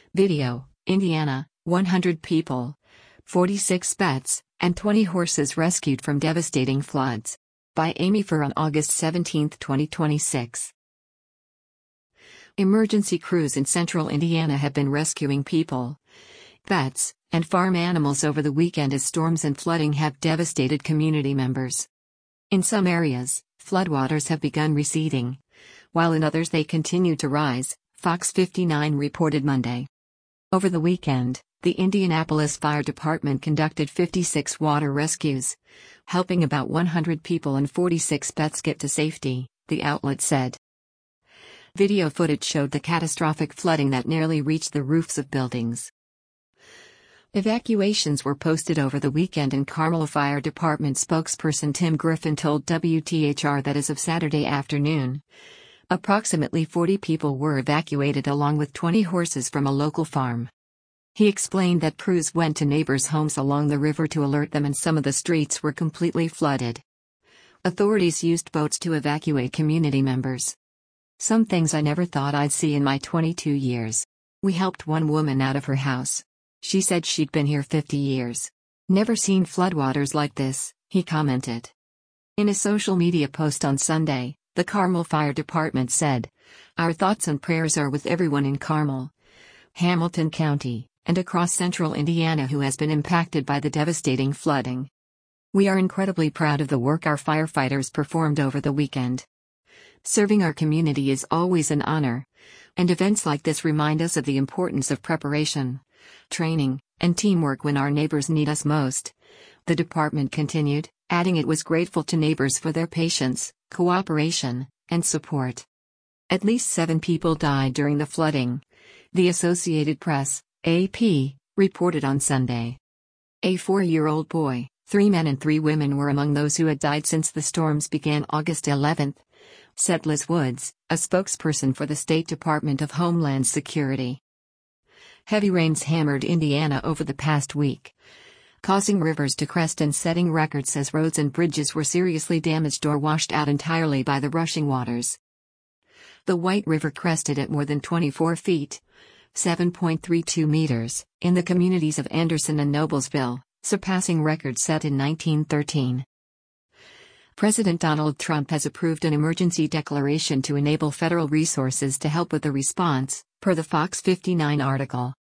Video, Indiana, 100 people, 46 pets, and 20 horses rescued from devastating floods. By Amy Furr on August 17, 2026. Emergency crews in central Indiana have been rescuing people, pets, and farm animals over the weekend as storms and flooding have devastated community members. In some areas, floodwaters have begun receding, while in others they continue to rise, Fox 59 reported Monday. Over the weekend, the Indianapolis Fire Department conducted 56 water rescues, helping about 100 people and 46 pets get to safety, the outlet said. Video footage showed the catastrophic flooding that nearly reached the roofs of buildings. Evacuations were posted over the weekend, and Carmel Fire Department spokesperson Tim Griffin told WTHR that as of Saturday afternoon, approximately 40 people were evacuated along with 20 horses from a local farm. He explained that crews went to neighbors' homes along the river to alert them, and some of the streets were completely flooded. Authorities used boats to evacuate community members. Some things I never thought I'd see in my 22 years. We helped one woman out of her house. She said she'd been here 50 years. Never seen floodwaters like this, he commented. In a social media post on Sunday, the Carmel Fire Department said, "Our thoughts and prayers are with everyone in Carmel, Hamilton County, and across central Indiana who has been impacted by the devastating flooding. We are incredibly proud of the work our firefighters performed over the weekend. Serving our community is always an honor, and events like this remind us of the importance of preparation, training, and teamwork when our neighbors need us most," the department continued, adding it was grateful to neighbors for their patience, cooperation, and support. At least 7 people died during the flooding, the Associated Press, AP, reported on Sunday. A 4-year-old boy, 3 men and 3 women were among those who had died since the storms began August 11, said Liz Woods, a spokesperson for the State Department of Homeland Security. Heavy rains hammered Indiana over the past week, causing rivers to crest and setting records as roads and bridges were seriously damaged or washed out entirely by the rushing waters. The White River crested at more than 24 feet, 7.32 meters, in the communities of Anderson and Noblesville, surpassing records set in 1913. President Donald Trump has approved an emergency declaration to enable federal resources to help with the response, per the Fox 59 article.